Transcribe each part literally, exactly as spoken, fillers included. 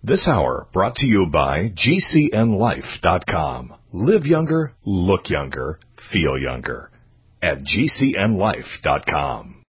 This hour brought to you by G C N life dot com. Live younger, look younger, feel younger at G C N life dot com.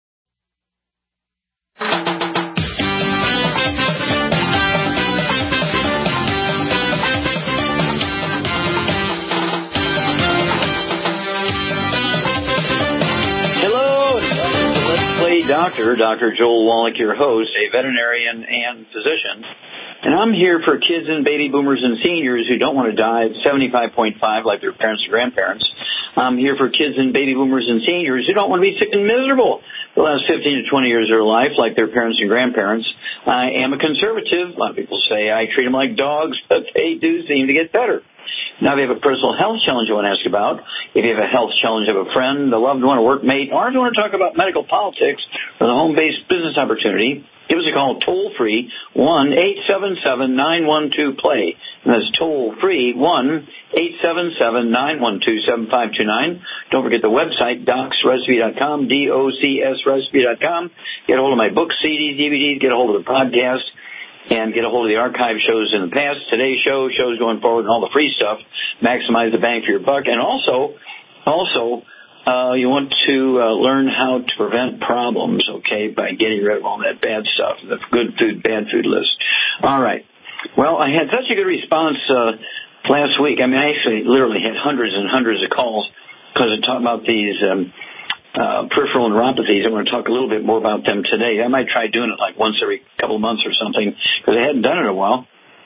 Hello, and welcome to Let's Play Doctor. Doctor Joel Wallach, your host, a veterinarian and physician. And I'm here for kids and baby boomers and seniors who don't want to die at seventy-five point five like their parents or grandparents. I'm here for kids and baby boomers and seniors who don't want to be sick and miserable the last fifteen to twenty years of their life like their parents and grandparents. I am a conservative. A lot of people say I treat them like dogs, but they do seem to get better. Now, if you have a personal health challenge you want to ask about, if you have a health challenge of a friend, a loved one, a workmate, or if you want to talk about medical politics or the home-based business opportunity, give us a call toll-free, one eight seven seven, nine one two, play. And that's toll-free, one eight seven seven, nine one two, seven five two nine. Don't forget the website, docs recipe dot com, D O C S recipe dot com. Get a hold of my books, C Ds, D V Ds, get a hold of the podcast, and get a hold of the archive shows in the past, today's show, shows going forward, and all the free stuff. Maximize the bang for your buck. And also, also, uh, you want to uh, learn how to prevent problems, okay, by getting rid of all that bad stuff, the good food, bad food list. All right. Well, I had such a good response uh, last week. I mean, I actually literally had hundreds and hundreds of calls because I talked about these um, uh, peripheral neuropathies. I want to talk a little bit more about them today. I might try doing it like once every couple of months or something because I hadn't done it in a while.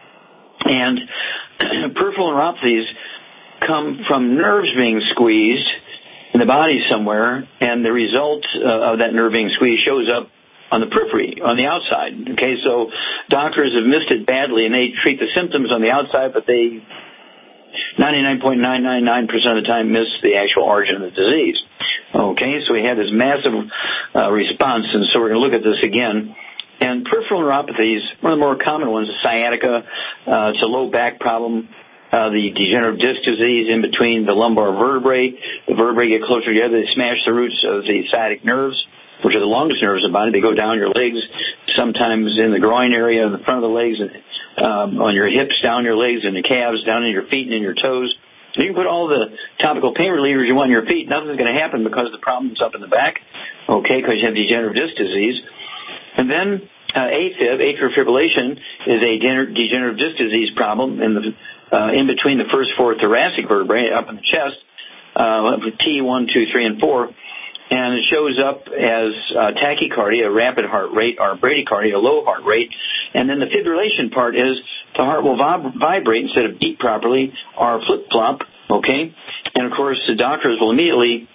And peripheral neuropathies come from nerves being squeezed in the body somewhere, and the result uh, of that nerve being squeezed shows up on the periphery, on the outside. Okay, so doctors have missed it badly, and they treat the symptoms on the outside, but they ninety-nine point nine nine nine percent of the time miss the actual origin of the disease. Okay, so we had this massive uh, response, and so we're going to look at this again. And peripheral neuropathies, one of the more common ones is sciatica. Uh, it's a low back problem. Uh, the degenerative disc disease in between the lumbar vertebrae. The vertebrae get closer together. They smash the roots of the sciatic nerves, which are the longest nerves in the body. They go down your legs, sometimes in the groin area, in the front of the legs, and um, on your hips, down your legs, and the calves, down in your feet and in your toes. You can put all the topical pain relievers you want in your feet. Nothing's going to happen because the problem's up in the back, okay, because you have degenerative disc disease. And then uh, AFib, atrial fibrillation, is a degenerative disc disease problem in the uh, in between the first four thoracic vertebrae up in the chest, uh, T one, two, three, and four, and it shows up as uh, tachycardia, rapid heart rate, or bradycardia, low heart rate, and then the fibrillation part is the heart will vib- vibrate instead of beat properly, or flip-flop, okay? And, of course, the doctors will immediately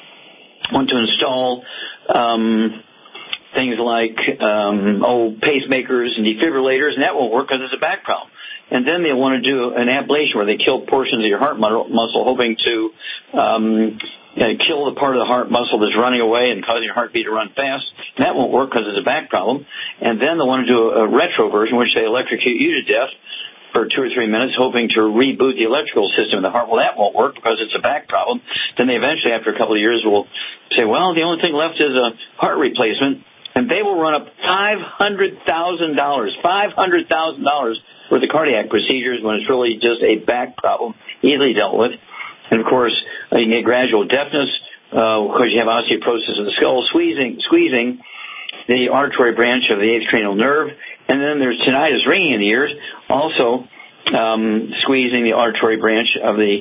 want to install um, things like um, oh, pacemakers and defibrillators, and that won't work because it's a back problem. And then they want to do an ablation where they kill portions of your heart muscle, hoping to um, you know, kill the part of the heart muscle that's running away and causing your heartbeat to run fast. And that won't work because it's a back problem. And then they want to do a, a retro version, which they electrocute you to death for two or three minutes, hoping to reboot the electrical system of the heart. Well, that won't work because it's a back problem. Then they eventually, after a couple of years, will say, well, the only thing left is a heart replacement. And they will run up five hundred thousand dollars, five hundred thousand dollars for the cardiac procedures when it's really just a back problem, easily dealt with. And, of course, uh, you can get gradual deafness uh, because you have osteoporosis of the skull, squeezing, squeezing the auditory branch of the eighth cranial nerve. And then there's tinnitus, ringing in the ears, also um, squeezing the auditory branch of the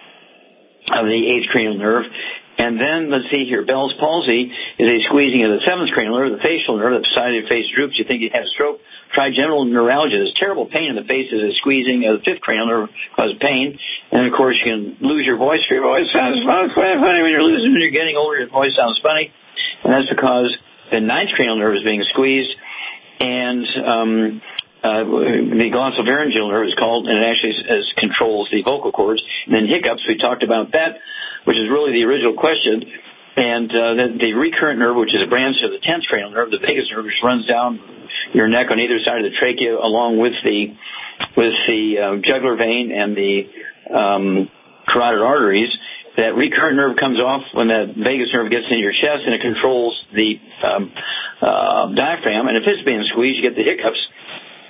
of the eighth cranial nerve. And then, let's see here, Bell's palsy is a squeezing of the seventh cranial nerve, the facial nerve, the side of your face droops, you think you had a stroke. Trigeminal neuralgia, this terrible pain in the face is a squeezing of the fifth cranial nerve, causes pain. And, of course, you can lose your voice. Your voice sounds funny when you're losing, when you're getting older, your voice sounds funny. And that's because the ninth cranial nerve is being squeezed. And um, uh, the glossopharyngeal nerve is called, and it actually is, controls the vocal cords. And then hiccups, we talked about that, which is really the original question. And uh, the, the recurrent nerve, which is a branch of the tenth cranial nerve, the vagus nerve, which runs down your neck on either side of the trachea, along with the with the uh, jugular vein and the um, carotid arteries. That recurrent nerve comes off when that vagus nerve gets into your chest, and it controls the um, uh, diaphragm. And if it's being squeezed, you get the hiccups.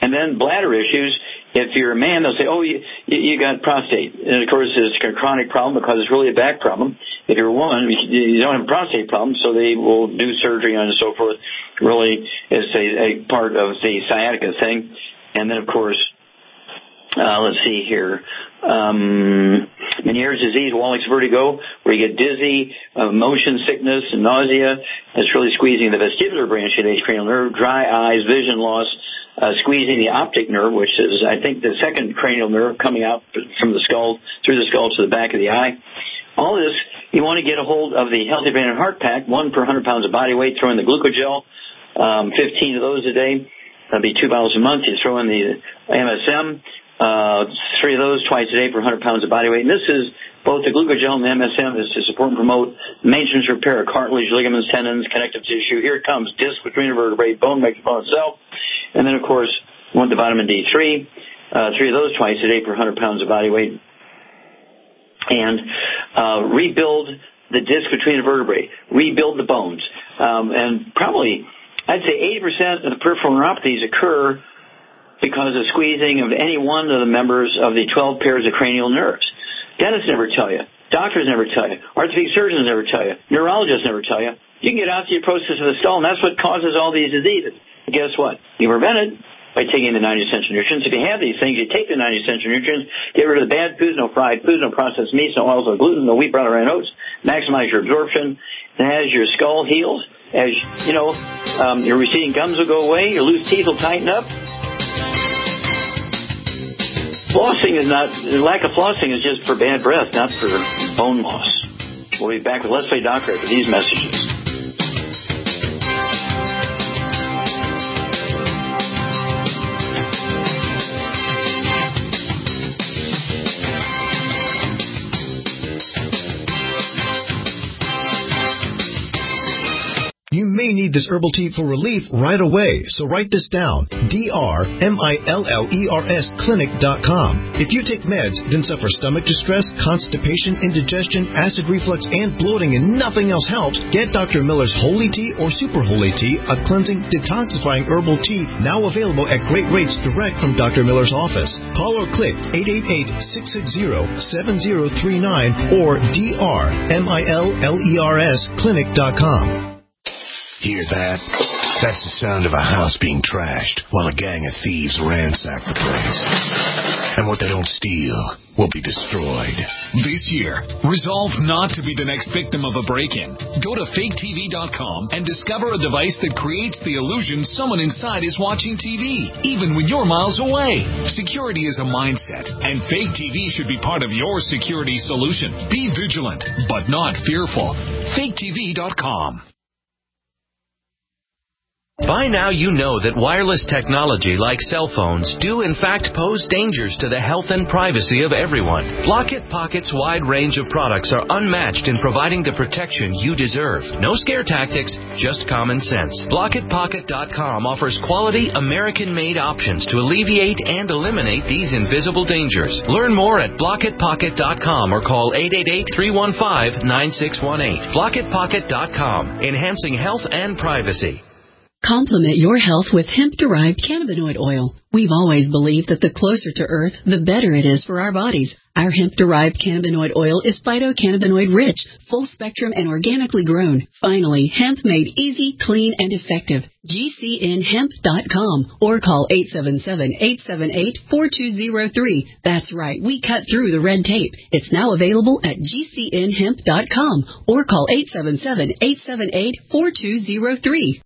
And then bladder issues. If you're a man, they'll say, oh, you, you got prostate. And, of course, it's a chronic problem because it's really a back problem. If you're a woman, you don't have a prostate problem, so they will do surgery on and so forth. Really, it's a, a part of the sciatica thing. And then, of course, uh, let's see here, um, Meniere's disease, Wallach's vertigo, where you get dizzy, uh, motion sickness, and nausea. It's really squeezing the vestibular branch of the cranial nerve, dry eyes, vision loss, uh, squeezing the optic nerve, which is, I think, the second cranial nerve coming out from the skull, through the skull to the back of the eye. All this, you want to get a hold of the Healthy Brain and Heart Pack, one per one hundred pounds of body weight, throw in the glucogel, um, fifteen of those a day. That'll be two bottles a month. You throw in the M S M, uh, three of those twice a day for one hundred pounds of body weight. And this is both the glucogel and the M S M is to support and promote maintenance repair of cartilage, ligaments, tendons, connective tissue. Here it comes, disc between the vertebrae, bone makes bone itself. And then, of course, you want the vitamin D three, uh, three of those twice a day for one hundred pounds of body weight. And uh, rebuild the disc between the vertebrae, rebuild the bones. Um, and probably, I'd say eighty percent of the peripheral neuropathies occur because of squeezing of any one of the members of the twelve pairs of cranial nerves. Dentists never tell you. Doctors never tell you. Orthopedic surgeons never tell you. Neurologists never tell you. You can get osteoporosis of the skull, and that's what causes all these diseases. But guess what? You prevent it by taking the ninety essential nutrients. If you have these things, you take the ninety essential nutrients, get rid of the bad foods, no fried foods, no processed meats, no oils, no gluten, no wheat, brown, or oats. Maximize your absorption. And as your skull heals, as, you know, um, your receding gums will go away, your loose teeth will tighten up. Flossing is not, lack of flossing is just for bad breath, not for bone loss. We'll be back with Let's Play Doctor after these messages. You may need this herbal tea for relief right away, so write this down. D R M I L L E R S clinic dot com. If you take meds, then suffer stomach distress, constipation, indigestion, acid reflux, and bloating, and nothing else helps, get Doctor Miller's Holy Tea or Super Holy Tea, a cleansing, detoxifying herbal tea now available at great rates direct from Doctor Miller's office. Call or click eight eight eight, six six zero, seven zero three nine or D R M I L L E R S clinic dot com. Hear that? That's the sound of a house being trashed while a gang of thieves ransack the place. And what they don't steal will be destroyed. This year, resolve not to be the next victim of a break-in. Go to fake T V dot com and discover a device that creates the illusion someone inside is watching T V, even when you're miles away. Security is a mindset, and Fake T V should be part of your security solution. Be vigilant, but not fearful. fake T V dot com. By now you know that wireless technology like cell phones do in fact pose dangers to the health and privacy of everyone. Blockit Pocket's wide range of products are unmatched in providing the protection you deserve. No scare tactics, just common sense. Blockit Pocket dot com offers quality American-made options to alleviate and eliminate these invisible dangers. Learn more at Blockit Pocket dot com or call eight eight eight, three one five, nine six one eight. Blockit Pocket dot com, enhancing health and privacy. Complement your health with hemp-derived cannabinoid oil. We've always believed that the closer to Earth, the better it is for our bodies. Our hemp-derived cannabinoid oil is phytocannabinoid-rich, full-spectrum, and organically grown. Finally, hemp made easy, clean, and effective. G C N hemp dot com or call eight seven seven, eight seven eight, four two zero three. That's right, we cut through the red tape. It's now available at G C N hemp dot com or call eight seven seven, eight seven eight, four two zero three.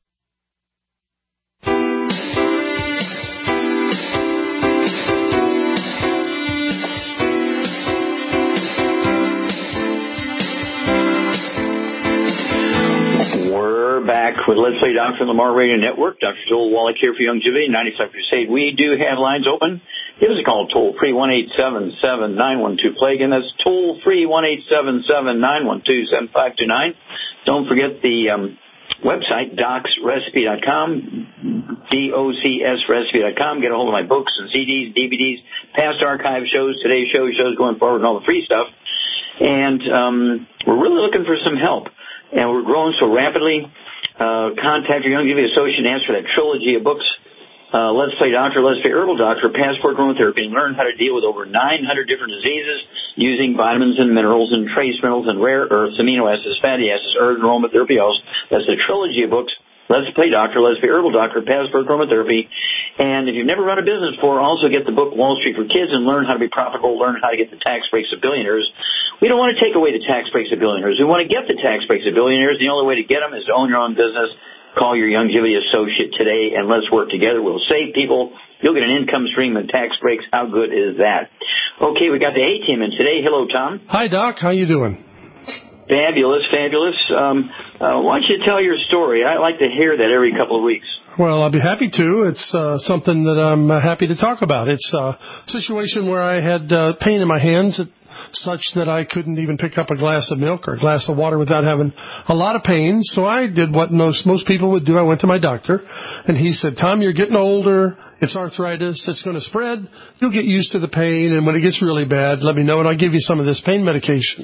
We're back with Let's Play Doctor Lamar Radio Network. Doctor Joel Wallach here for Youngevity, ninety-five Crusade. We do have lines open. Give us a call toll free, one eight seven seven, nine one two, play. Again, that's toll free, one eight seven seven, nine one two, seven five two nine. Don't forget the um, website, docs recipe dot com, D O C S recipe dot com. Get a hold of my books and C Ds, D V Ds, past archive shows, today's show, shows going forward, and all the free stuff. And um, we're really looking for some help. And we're growing so rapidly. Uh, contact your Youngevity associate and ask for that trilogy of books uh, Let's Play Doctor, Let's Play Herbal Doctor, Passport Aromatherapy, and learn how to deal with over nine hundred different diseases using vitamins and minerals and trace minerals and rare earths, amino acids, fatty acids, herbs, and aromatherapy oils. That's a trilogy of books. Let's Play Doctor, Let's Play Herbal Doctor, Passport Aromatherapy. And if you've never run a business before, also get the book Wall Street for Kids and learn how to be profitable, learn how to get the tax breaks of billionaires. We don't want to take away the tax breaks of billionaires. We want to get the tax breaks of billionaires. The only way to get them is to own your own business. Call your Youngevity associate today, and let's work together. We'll save people. You'll get an income stream and tax breaks. How good is that? Okay, we got the A-team in today. Hello, Tom. Hi, Doc. How you doing? Fabulous, fabulous. Um, uh, why don't you tell your story? I like to hear that every couple of weeks. Well, I'll be happy to. It's uh, something that I'm uh, happy to talk about. It's a situation where I had uh, pain in my hands, such that I couldn't even pick up a glass of milk or a glass of water without having a lot of pain. So I did what most most people would do. I went to my doctor, and he said, Tom, you're getting older. It's arthritis. It's going to spread. You'll get used to the pain, and when it gets really bad, let me know, and I'll give you some of this pain medication.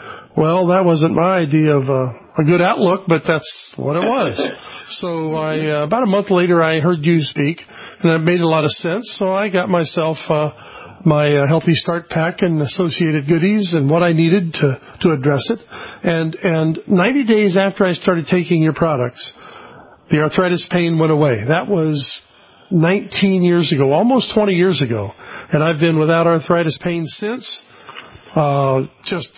Well, that wasn't my idea of uh, a good outlook, but that's what it was. So I, uh, about a month later, I heard you speak, and it made a lot of sense. So I got myself uh, my uh, Healthy Start Pack and associated goodies and what I needed to, to address it. And, and ninety days after I started taking your products, the arthritis pain went away. That was nineteen years ago, almost twenty years ago. And I've been without arthritis pain since. Uh, just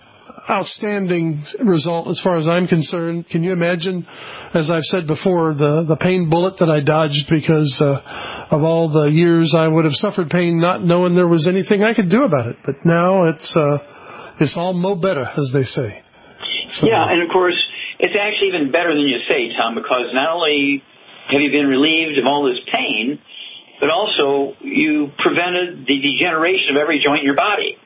outstanding result as far as I'm concerned. Can you imagine, as I've said before, the, the pain bullet that I dodged because uh, of all the years I would have suffered pain not knowing there was anything I could do about it. But now it's uh, it's all mo better, as they say. So, yeah, and of course, it's actually even better than you say, Tom, because not only have you been relieved of all this pain, but also you prevented the degeneration of every joint in your body.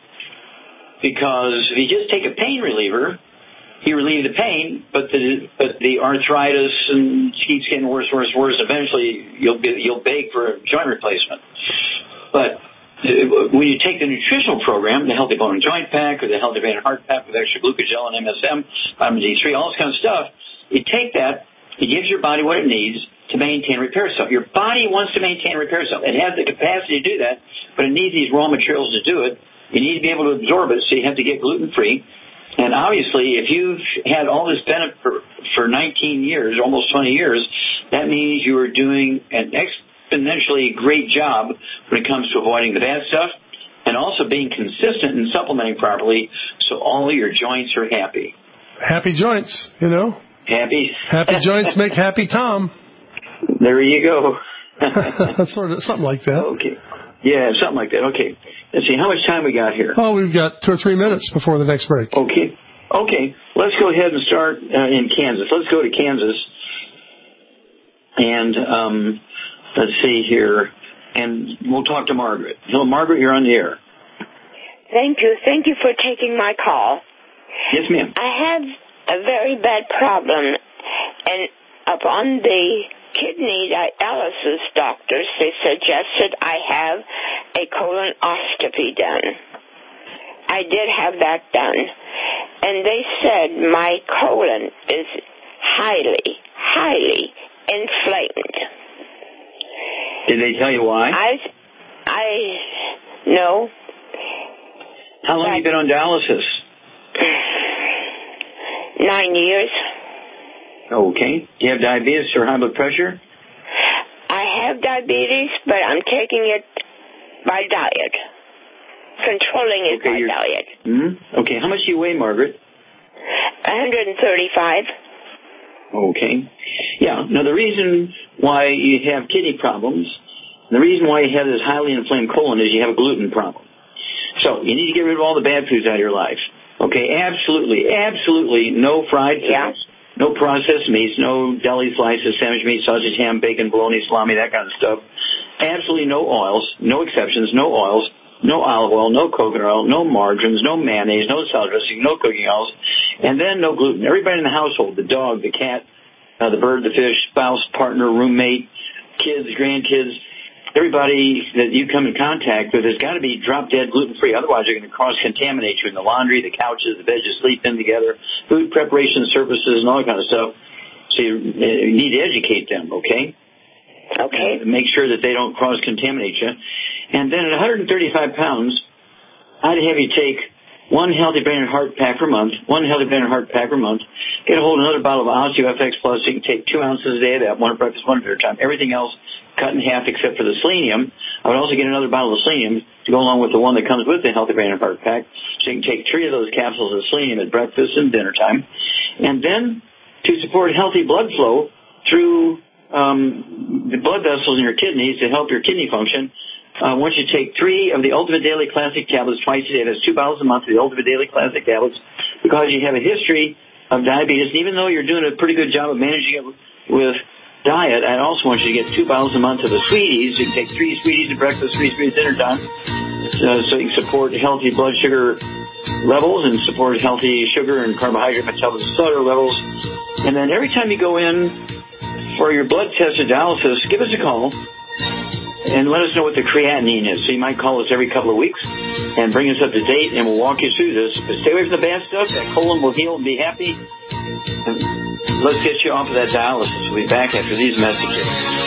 Because if you just take a pain reliever, you relieve the pain, but the but the arthritis and keeps getting worse, worse, worse. Eventually, you'll be, you'll beg for a joint replacement. But when you take the nutritional program, the Healthy Bone and Joint Pack or the Healthy Brain and Heart Pack with extra glucagel and M S M, vitamin D three, all this kind of stuff, you take that, it gives your body what it needs to maintain and repair itself. Your body wants to maintain and repair itself. It has the capacity to do that, but it needs these raw materials to do it. You need to be able to absorb it, so you have to get gluten-free. And obviously, if you've had all this benefit for, for nineteen years, almost twenty years, that means you are doing an exponentially great job when it comes to avoiding the bad stuff and also being consistent and supplementing properly so all your joints are happy. Happy joints, you know. Happy. Happy joints make happy Tom. There you go. That's sort of something like that. Okay. Yeah, something like that. Okay. Let's see, how much time we got here? Oh, we've got two or three minutes before the next break. Okay. Okay. Let's go ahead and start uh, in Kansas. Let's go to Kansas. And um, let's see here. And we'll talk to Margaret. Hello, Margaret, you're on the air. Thank you. Thank you for taking my call. Yes, ma'am. I have a very bad problem, and upon the kidney dialysis doctors, they suggested I have a colonoscopy done. I did have that done, and they said my colon is highly, highly inflamed. Did they tell you why? I, I, no. How long have you been on dialysis? Nine years. Okay. Do you have diabetes or high blood pressure? I have diabetes, but I'm taking it by diet. Controlling it okay, by you're... diet. Mm-hmm. Okay. How much do you weigh, Margaret? one thirty-five. Okay. Yeah. Now, the reason why you have kidney problems, the reason why you have this highly inflamed colon is you have a gluten problem. So you need to get rid of all the bad foods out of your life. Okay? Absolutely, absolutely no fried foods. Yeah. No processed meats, no deli slices, sandwich meat, sausage, ham, bacon, bologna, salami, that kind of stuff. Absolutely no oils, no exceptions, no oils, no olive oil, no coconut oil, no margarines, no mayonnaise, no salad dressing, no cooking oils, and then no gluten. Everybody in the household, the dog, the cat, uh, the bird, the fish, spouse, partner, roommate, kids, grandkids, everybody that you come in contact with has got to be drop-dead gluten-free. Otherwise, they're going to cross-contaminate you in the laundry, the couches, the beds you sleep in together, food preparation services, and all that kind of stuff. So you, you need to educate them, okay? Okay. Make sure that they don't cross-contaminate you. And then at one hundred thirty-five pounds, I'd have you take one Healthy Brain and Heart pack per month, one Healthy Brain and Heart pack per month, get a hold of another bottle of OsteoFX Plus. You can take two ounces a day of that, one at breakfast, one at dinner time. Everything else cut in half except for the selenium. I would also get another bottle of selenium to go along with the one that comes with the Healthy Brain and Heart pack. So you can take three of those capsules of selenium at breakfast and dinner time. And then to support healthy blood flow through um, the blood vessels in your kidneys to help your kidney function, Uh, once you take three of the Ultimate Daily Classic tablets twice a day, that's two bottles a month of the Ultimate Daily Classic tablets, because you have a history of diabetes. And even though you're doing a pretty good job of managing it with diet, I also want you to get two bottles a month of the Sweeties. You can take three Sweeties at breakfast, three Sweeties at dinner time, uh, so you can support healthy blood sugar levels and support healthy sugar and carbohydrate metabolism cellular levels. And then every time you go in for your blood test or dialysis, give us a call and let us know what the creatinine is. So you might call us every couple of weeks and bring us up to date, and we'll walk you through this. But stay away from the bad stuff. That colon will heal and be happy. And let's get you off of that dialysis. We'll be back after these messages.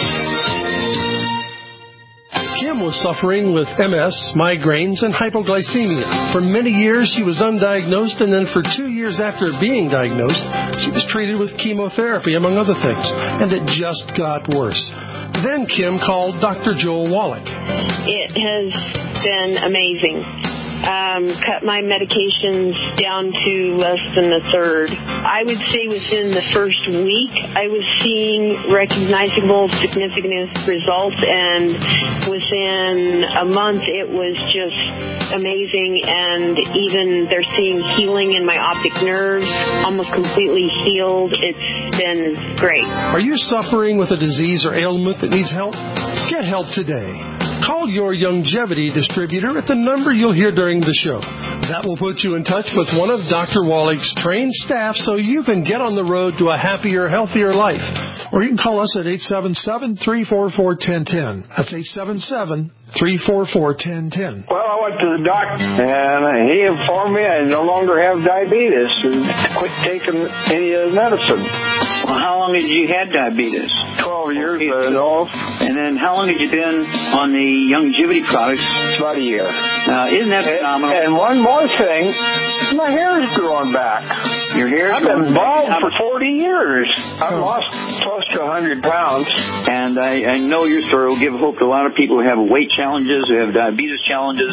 Kim was suffering with M S, migraines, and hypoglycemia. For many years, she was undiagnosed, and then for two years after being diagnosed, she was treated with chemotherapy, among other things, and it just got worse. Then Kim called Doctor Joel Wallach. It has been amazing. Um, cut my medications down to less than a third. I would say within the first week, I was seeing recognizable, significant results, and within a month, it was just amazing. And even they're seeing healing in my optic nerves, almost completely healed. It's been great. Are you suffering with a disease or ailment that needs help? Get help today. Call your Youngevity distributor at the number you'll hear during the show. That will put you in touch with one of Doctor Wallach's trained staff so you can get on the road to a happier, healthier life. Or you can call us at eight seven seven, three four four, one zero one zero. That's eight seven seven, three four four, one zero one zero. Well, I went to the doctor, and he informed me I no longer have diabetes and quit taking any of the medicine. Well, how long had you had diabetes? Twelve years, I know. And then how long had you been on the Youngevity products? About a year. Uh, isn't that phenomenal? And, and one more thing, my hair is growing back. Your hair? I've been bald for forty years. I've oh. lost close to one hundred pounds. And I, I know your story will give hope to a lot of people who have weight challenges, who have diabetes challenges.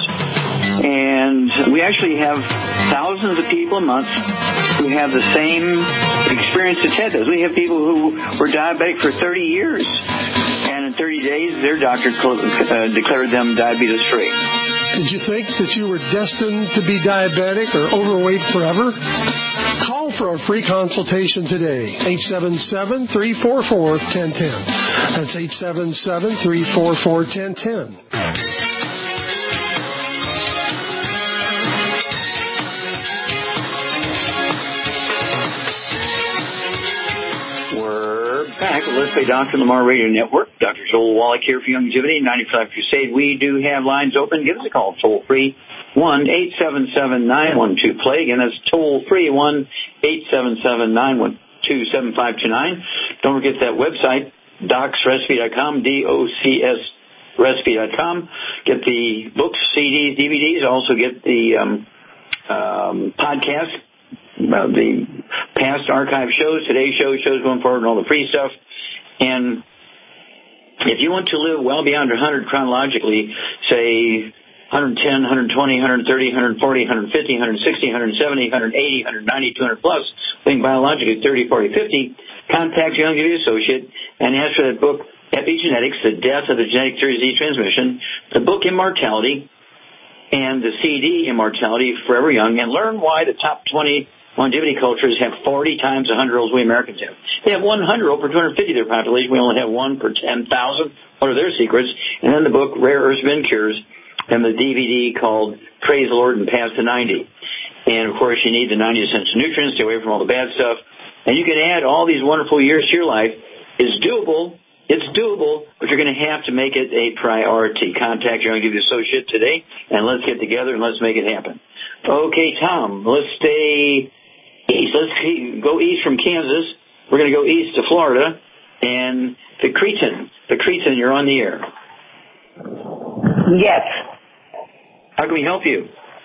And we actually have thousands of people a month who have the same experience that Ted does. We have people who were diabetic for thirty years, and in thirty days, their doctor uh, declared them diabetes-free. Did you think that you were destined to be diabetic or overweight forever? Call for a free consultation today, eight seven seven, three four four, one zero one zero. That's eight seven seven, three four four, one zero one zero. Back at Let's Play Doctor Lamar Radio Network. Doctor Joel Wallach here for Youngevity, ninety-five Crusade. We do have lines open. Give us a call, toll free, one eight seven seven, nine one two, play. Again, that's toll free, one eight seven seven, nine one two, seven five two nine. Don't forget that website, docs recipe dot com, D O C S recipe dot com. Get the books, C Ds, D V Ds. Also get the um, um, podcast. About the past archive shows, today's show, shows going forward, and all the free stuff. And if you want to live well beyond one hundred chronologically, say one ten, one twenty, one thirty, one forty, one fifty, one sixty, one seventy, one eighty, one ninety, two hundred plus, being biologically thirty, forty, fifty, contact your Youngevity associate and ask for that book, Epigenetics, The Death of the Genetic Theory of Disease Transmission, the book Immortality, and the C D Immortality, Forever Young, and learn why the top twenty longevity cultures have forty times the hundred-year-olds we Americans have. They have one hundred-year-old per two hundred fifty of their population. We only have one per ten thousand. What are their secrets? And then the book, Rare Earths Been Cures, and the D V D called Praise the Lord and Past the ninety. And, of course, you need the ninety essential nutrients, stay away from all the bad stuff. And you can add all these wonderful years to your life. It's doable. It's doable, but you're going to have to make it a priority. Contact your Youngevity associate today, and let's get together and let's make it happen. Okay, Tom, let's stay east. Let's go east from Kansas. We're going to go east to Florida. and Vicretin. Vicretin, you're on the air. Yes. How can we help you?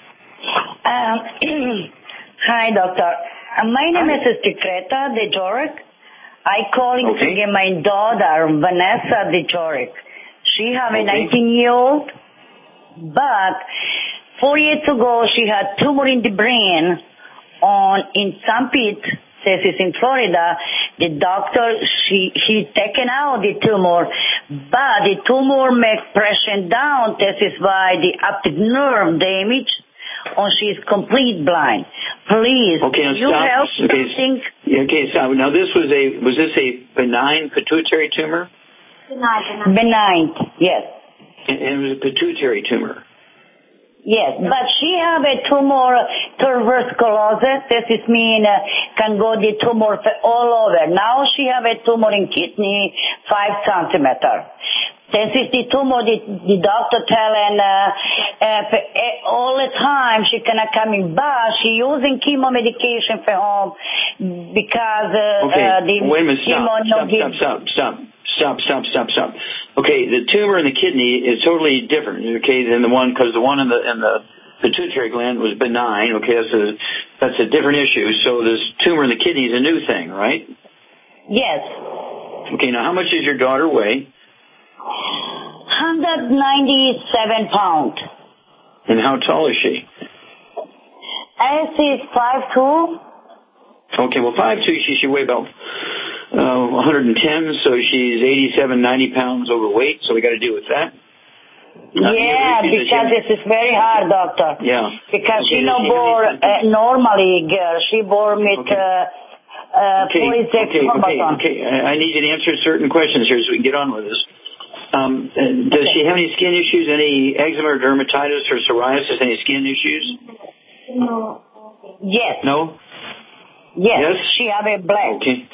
Um, hi, doctor. Uh, my name hi. is Tikreta Dejoric. I calling okay. to get my daughter, Vanessa Dejoric. She have a okay. nineteen-year-old, but four years ago she had tumor in the brain on in San Pete, Texas, in Florida. The doctor, she he taken out the tumor, but the tumor make pressure down, Texas, by the optic nerve damage, or she's complete blind. Please, okay, can you stop. help okay. something? Okay, so now this was a was this a benign pituitary tumor? Benign, benign, yes. And it was a pituitary tumor. Yes, but she have a tumor, tuberculosis. This is mean uh, can go the tumor all over. Now she have a tumor in kidney, five centimeter. This is the tumor the, the doctor telling uh, uh, all the time she cannot coming back. She using chemo medication for home because uh, okay. uh, the Wait a minute, chemo stop, no stop, give. stop, stop, stop. Stop, stop, stop, stop. Okay, the tumor in the kidney is totally different, okay, than the one, because the one in the in the pituitary gland was benign, okay, that's a, that's a different issue. So this tumor in the kidney is a new thing, right? Yes. Okay, now how much does your daughter weigh? one hundred ninety-seven pounds. And how tall is she? I see five two. Okay, well, five two, she should weigh about uh, one hundred ten, so she's eighty-seven, ninety pounds overweight, so we got to deal with that. Uh, yeah, because this is very hard, doctor. Yeah. Because okay, she no bore uh, normally, girl. She bore with okay. uh, uh, okay, forty-six okay, okay, okay. I need you to answer certain questions here so we can get on with this. Um, does okay. she have any skin issues, any eczema or dermatitis or psoriasis, any skin issues? No. Yes. No? Yes. Yes? She have a black. Okay.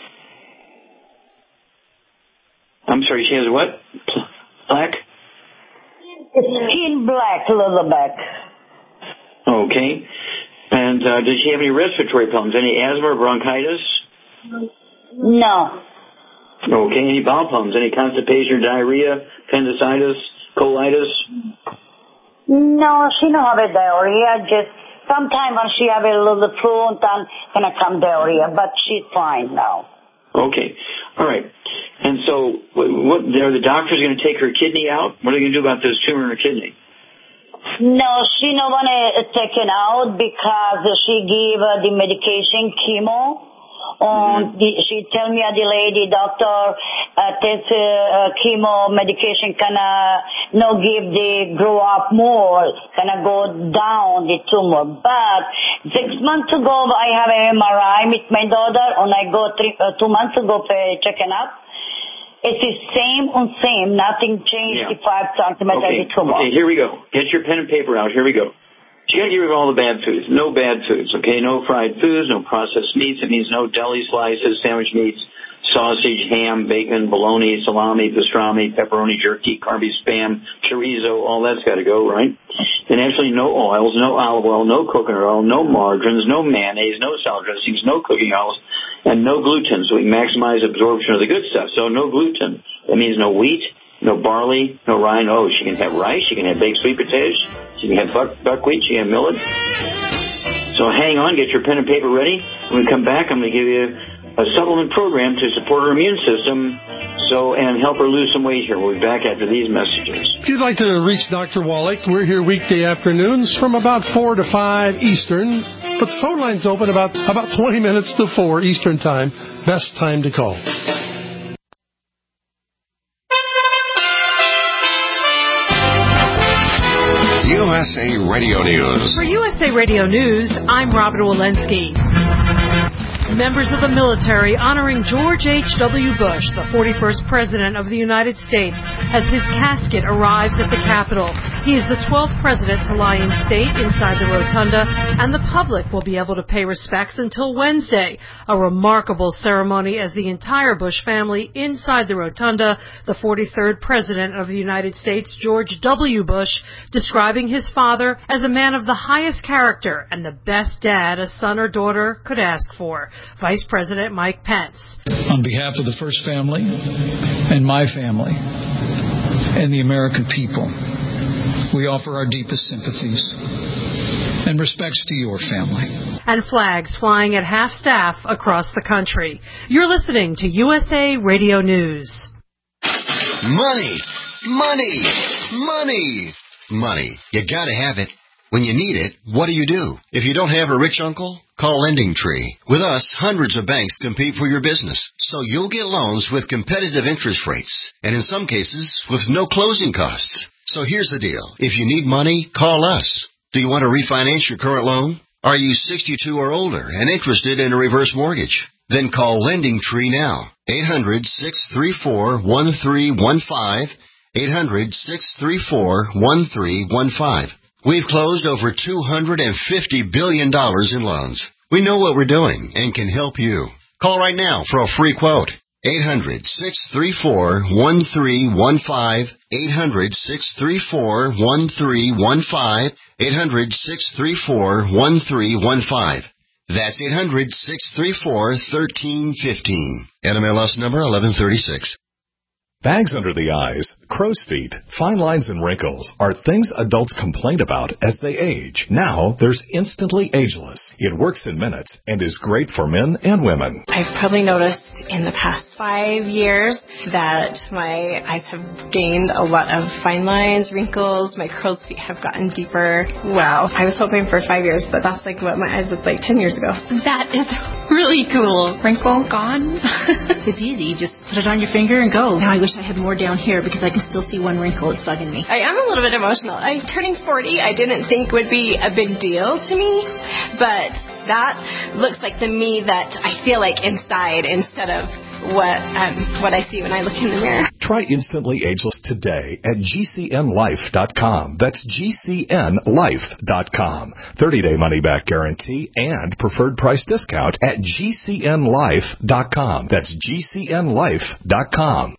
I'm sorry, she has a what? Black? Skin black, little back. Okay. And uh, does she have any respiratory problems? Any asthma or bronchitis? No. Okay. Any bowel problems? Any constipation or diarrhea, appendicitis, colitis? No, she don't have a diarrhea. Just sometimes when she have a little flu, then gonna come diarrhea, but she's fine now. Okay. All right. And so, what, are the doctors going to take her kidney out? What are they going to do about this tumor in her kidney? No, she don't want to take it out because she gave uh, the medication chemo. Um, the, she tell me, uh, the lady doctor, uh, this uh, chemo medication can uh, no give the grow up more, can uh, go down the tumor. But six months ago, I have an M R I with my daughter, and I go three, uh, two months ago for checking up. It's the same on same, nothing changed yeah. the five centimeter okay. the tumor. Okay, here we go. Get your pen and paper out. Here we go. You got to get rid of all the bad foods. No bad foods, okay? No fried foods, no processed meats. It means no deli slices, sandwich meats, sausage, ham, bacon, bologna, salami, pastrami, pepperoni, jerky, carby, spam, chorizo, all that's got to go, right? And actually no oils, no olive oil, no coconut oil, no margarines, no mayonnaise, no salad dressings, no cooking oils, and no gluten, so we can maximize absorption of the good stuff. So no gluten. That means no wheat, no barley, no rye. Oh, she can have rice, she can have baked sweet potatoes, she can have buck, buckwheat, she can have millet. So hang on, get your pen and paper ready. When we come back, I'm going to give you a supplement program to support her immune system so and help her lose some weight here. We'll be back after these messages. If you'd like to reach Doctor Wallach, we're here weekday afternoons from about four to five Eastern. But the phone line's open about, about twenty minutes to four Eastern Time. Best time to call. U S A Radio News. For U S A Radio News, I'm Robin Walensky. Members of the military honoring George H W. Bush, the forty-first President of the United States, as his casket arrives at the Capitol. He is the twelfth President to lie in state inside the rotunda, and the public will be able to pay respects until Wednesday. A remarkable ceremony as the entire Bush family inside the rotunda, the forty-third President of the United States, George W. Bush, describing his father as a man of the highest character and the best dad a son or daughter could ask for. Vice President Mike Pence. On behalf of the First Family and my family and the American people, we offer our deepest sympathies and respects to your family. And flags flying at half-staff across the country. You're listening to U S A Radio News. Money! Money! Money! Money. You gotta have it. When you need it, what do you do? If you don't have a rich uncle, call Lending Tree. With us, hundreds of banks compete for your business, so you'll get loans with competitive interest rates, and in some cases, with no closing costs. So here's the deal. If you need money, call us. Do you want to refinance your current loan? Are you sixty-two or older and interested in a reverse mortgage? Then call Lending Tree now. eight hundred, six three four, one three one five. eight hundred, six three four, one three one five. We've closed over two hundred fifty billion dollars in loans. We know what we're doing and can help you. Call right now for a free quote. eight hundred, six three four, one three one five. eight hundred, six three four, one three one five. eight hundred, six three four, one three one five. That's eight hundred, six three four, one three one five. N M L S number eleven thirty-six. Bags under the eyes, crow's feet, fine lines, and wrinkles are things adults complain about as they age. Now, there's Instantly Ageless. It works in minutes and is great for men and women. I've probably noticed in the past five years that my eyes have gained a lot of fine lines, wrinkles, my crow's feet have gotten deeper. Wow. I was hoping for five years, but that's like what my eyes looked like ten years ago. That is really cool. Wrinkle gone. It's easy. Just put it on your finger and go. Now I wish I had more down here because I can still see one wrinkle. It's bugging me. I am a little bit emotional. I turning forty, I didn't think would be a big deal to me, but that looks like the me that I feel like inside instead of what um, what I see when I look in the mirror. Try Instantly Ageless today at G C N life dot com. That's G C N life dot com. thirty-day money-back guarantee and preferred price discount at G C N life dot com. That's G C N life dot com.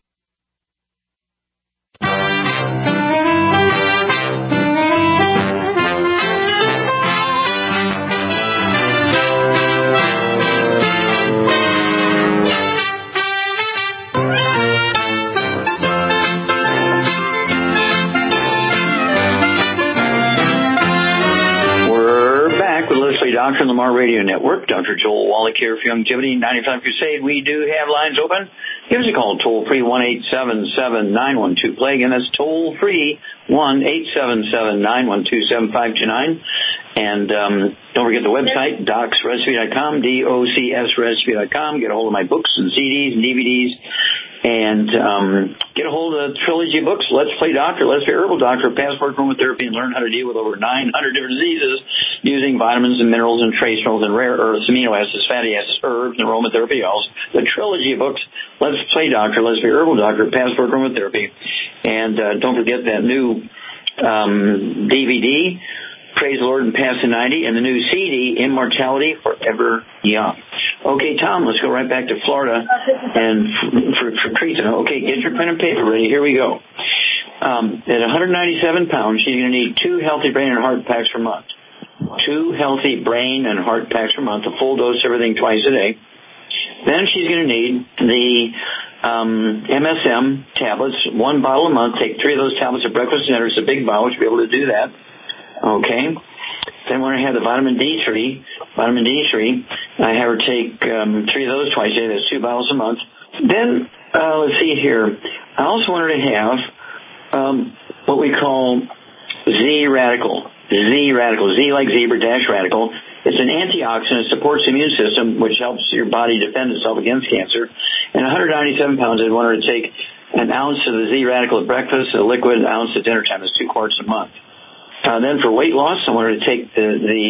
Doctor Lamar Radio Network. Doctor Joel Wallach here for Longevity ninety-five Crusade. We do have lines open. Give us a call, toll free, one eight seven seven, nine one two, play. Again, that's toll free, one eight seven seven, nine one two, seven five two nine. And um, don't forget the website, docs recipe dot com, D O C S recipe dot com. Get a hold of my books and C Ds and D V Ds. And um, get a hold of the trilogy books, Let's Play Doctor, Let's Play Herbal Doctor, Passport Aromatherapy, and learn how to deal with over nine hundred different diseases using vitamins and minerals and trace minerals and rare earths, amino acids, fatty acids, herbs, and aromatherapy oils. The trilogy books, Let's Play Doctor, Let's Play Herbal Doctor, Passport Aromatherapy. And uh, don't forget that new um, D V D, Praise the Lord and Past the ninety, and the new C D, Immortality Forever Young. Okay, Tom, let's go right back to Florida and for, for Teresa. Okay, get your pen and paper ready. Here we go. Um, at one hundred ninety-seven pounds, she's going to need two healthy brain and heart packs per month. Two healthy brain and heart packs per month, a full dose, everything twice a day. Then she's going to need the um, M S M tablets, one bottle a month. Take three of those tablets at breakfast and dinner. It's a big bottle. She'll be able to do that. Okay. Then we're going to have the vitamin D three. Vitamin D three. I have her take um, three of those twice a day. That's two bottles a month. Then, uh, let's see here. I also want her to have um, what we call Z-Radical. Z-Radical. Z like zebra dash radical. It's an antioxidant. It supports the immune system, which helps your body defend itself against cancer. And one hundred ninety-seven pounds, I'd want her to take an ounce of the Z-Radical at breakfast, a liquid, an ounce at dinner time. That's two quarts a month. Uh, then for weight loss, I want her to take the, the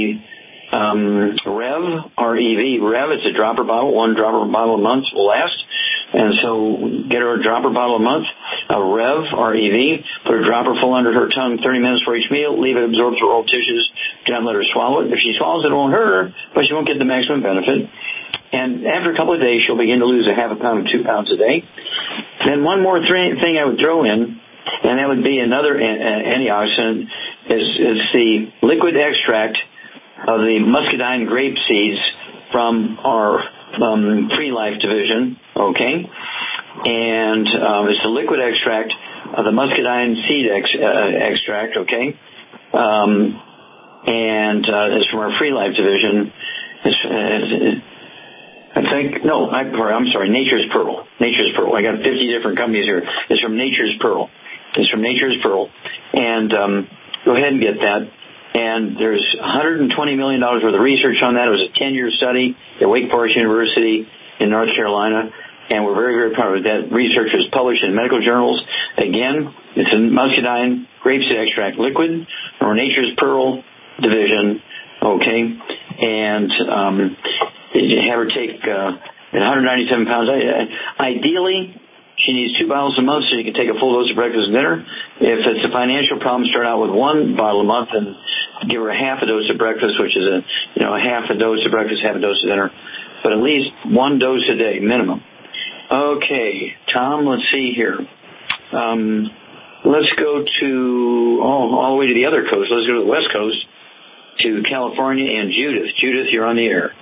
um, Rev, R E V, Rev. It's a dropper bottle. One dropper bottle a month will last. And so get her a dropper bottle a month, a Rev, R E V. Put a dropper full under her tongue thirty minutes for each meal. Leave it absorb through oral tissues. Do not let her swallow it. If she swallows it, it won't hurt her, but she won't get the maximum benefit. And after a couple of days, she'll begin to lose a half a pound to two pounds a day. Then one more th- thing I would throw in, and that would be another antioxidant, is, is the liquid extract of the muscadine grape seeds from our um, Free Life division, okay? And um, it's a liquid extract of the muscadine seed ex- uh, extract, okay? Um, and uh, it's from our Free Life division. It's, uh, I think, no, I, I'm sorry, Nature's Pearl. Nature's Pearl. I got fifty different companies here. It's from Nature's Pearl. It's from Nature's Pearl. And um, go ahead and get that. And there's one hundred twenty million dollars worth of research on that. It was a ten-year study at Wake Forest University in North Carolina. And we're very, very proud of that. Research was published in medical journals. Again, it's a muscadine grapeseed extract liquid from our Nature's Pearl division, okay? And um, have her take uh, one hundred ninety-seven pounds. Ideally, she needs two bottles a month so you can take a full dose of breakfast and dinner. If it's a financial problem, start out with one bottle a month and give her a half a dose of breakfast, which is a you know a half a dose of breakfast, half a dose of dinner, but at least one dose a day minimum. Okay, Tom, let's see here. Um, let's go to oh, all the way to the other coast. Let's go to the West Coast, to California, and Judith. Judith, you're on the air.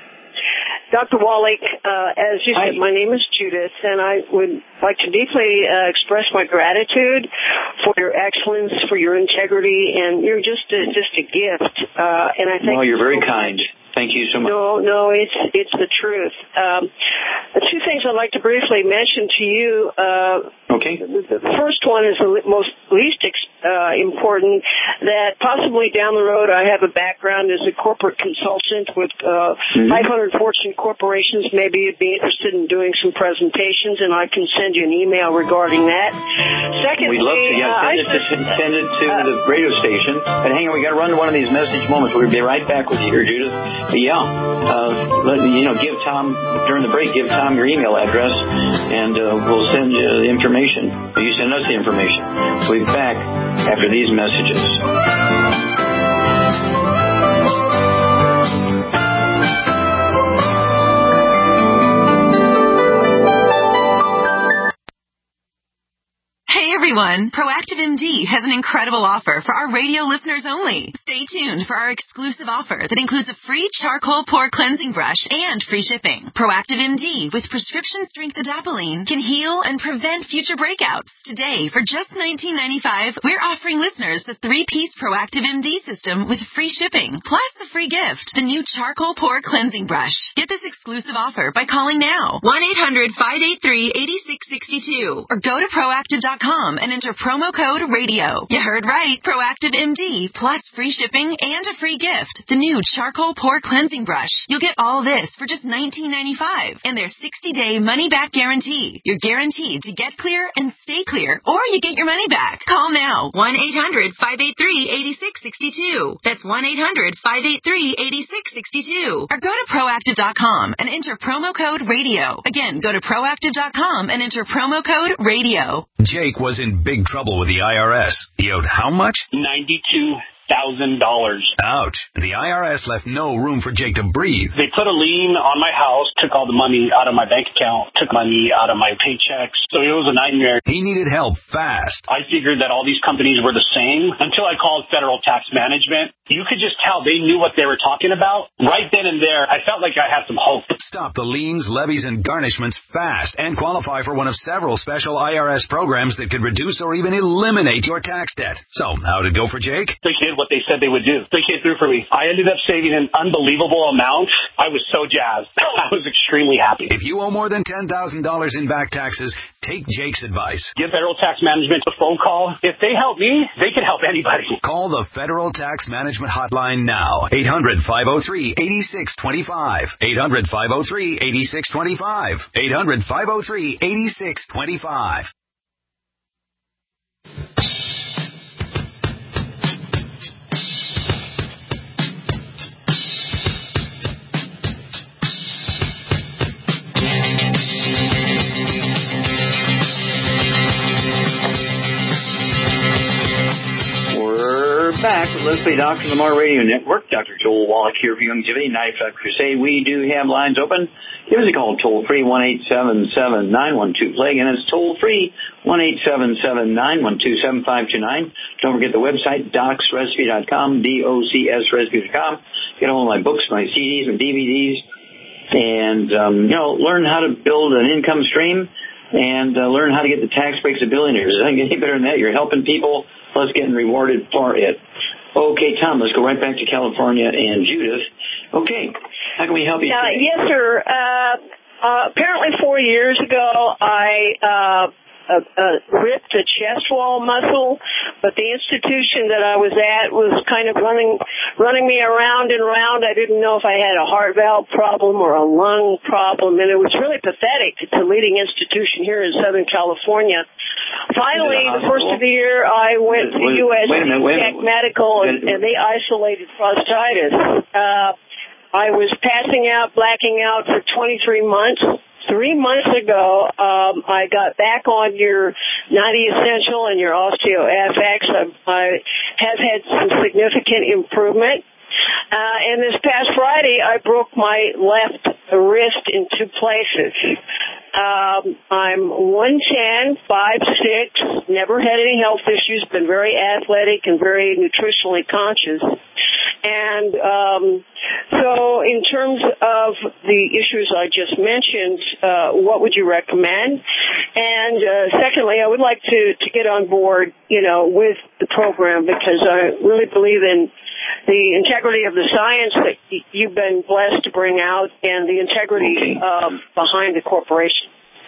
Doctor Wallach, uh, as you said, my name is Judith, and I would like to deeply uh, express my gratitude for your excellence, for your integrity, and you're just a, just a gift. Uh, and I think. Well, you're very kind. Thank you so much. No, no, it's it's the truth. Um, the two things I'd like to briefly mention to you. Uh, okay. The, the first one is the most least uh, important. That possibly down the road, I have a background as a corporate consultant with uh, mm-hmm. five hundred Fortune corporations. Maybe you'd be interested in doing some presentations, and I can send you an email regarding that. Secondly, we'd love to. Yeah, send, uh, it, to, send it to uh, the radio station. But hang on, we got to run to one of these message moments. We'll be right back with you here, Judith. Yeah, uh, let, you know, give Tom, during the break, give Tom your email address, and uh, we'll send you the information. You send us the information. We'll be back after these messages. Hey everyone, Proactive M D has an incredible offer for our radio listeners only. Stay tuned for our exclusive offer that includes a free charcoal pore cleansing brush and free shipping. Proactive M D with prescription strength adapalene can heal and prevent future breakouts. Today, for just nineteen ninety-five dollars, we're offering listeners the three-piece Proactive M D system with free shipping, plus a free gift, the new charcoal pore cleansing brush. Get this exclusive offer by calling now, one eight hundred five eight three eight six six two, or go to proactive dot com and enter promo code radio. You heard right. Proactive M D plus free shipping and a free gift. The new charcoal pore cleansing brush. You'll get all this for just nineteen ninety-five dollars and their sixty-day money-back guarantee. You're guaranteed to get clear and stay clear, or you get your money back. Call now. one eight hundred five eight three eight six six two. That's one eight hundred five eight three eight six six two. Or go to proactive dot com and enter promo code radio. Again, go to proactive dot com and enter promo code radio. Jake was in big trouble with the I R S. He owed how much? ninety-two thousand dollars. Ouch. The I R S left no room for Jake to breathe. They put a lien on my house, took all the money out of my bank account, took money out of my paychecks. So it was a nightmare. He needed help fast. I figured that all these companies were the same until I called Federal Tax Management. You could just tell they knew what they were talking about. Right then and there, I felt like I had some hope. Stop the liens, levies, and garnishments fast and qualify for one of several special I R S programs that could reduce or even eliminate your tax debt. So, how'd it go for Jake? They did what they said they would do. They came through for me. I ended up saving an unbelievable amount. I was so jazzed. I was extremely happy. If you owe more than ten thousand dollars in back taxes, take Jake's advice. Give Federal Tax Management a phone call. If they help me, they can help anybody. Call the Federal Tax Management Hotline now. eight hundred five oh three eight six two five. eight hundred five oh three eight six two five. eight hundred five oh three eight six two five. Back with Let's Play Doctor Lamar Radio Network. Doctor Joel Wallach here for Youngevity ninety-five Crusade. We do have lines open. Give us a call toll free one eight seven seven nine one two play. Again, it's toll free one eight seven seven nine one two seven five two nine. Don't forget the website docs recipe dot com, D O C S recipe dot com. Get all my books, my C Ds, and D V Ds. and, um, you know, learn how to build an income stream and uh, learn how to get the tax breaks of billionaires. It doesn't get any better than that. You're helping people plus getting rewarded for it. Okay, Tom, let's go right back to California and Judith. Okay, how can we help you Uh, today? yes, sir. Uh, uh, apparently four years ago, I uh, uh, uh, ripped a chest wall muscle, but the institution that I was at was kind of running running me around and around. I didn't know if I had a heart valve problem or a lung problem, and it was really pathetic. It's a leading institution here in Southern California. Finally, the first of the year, I went to Wait- U S wait a minute, wait a Tech minute. Medical, and, and they isolated prostatitis. Uh, I was passing out, blacking out for twenty-three months. Three months ago, um, I got back on your ninety Essential and your OsteoFX. I, I have had some significant improvement. Uh, and this past Friday, I broke my left wrist in two places. Um, I'm one ten, five six, never had any health issues, been very athletic and very nutritionally conscious. And um, so in terms of the issues I just mentioned, uh, what would you recommend? And uh, secondly, I would like to, to get on board, you know, with the program because I really believe in the integrity of the science that you've been blessed to bring out and the integrity Okay. uh, behind the corporation.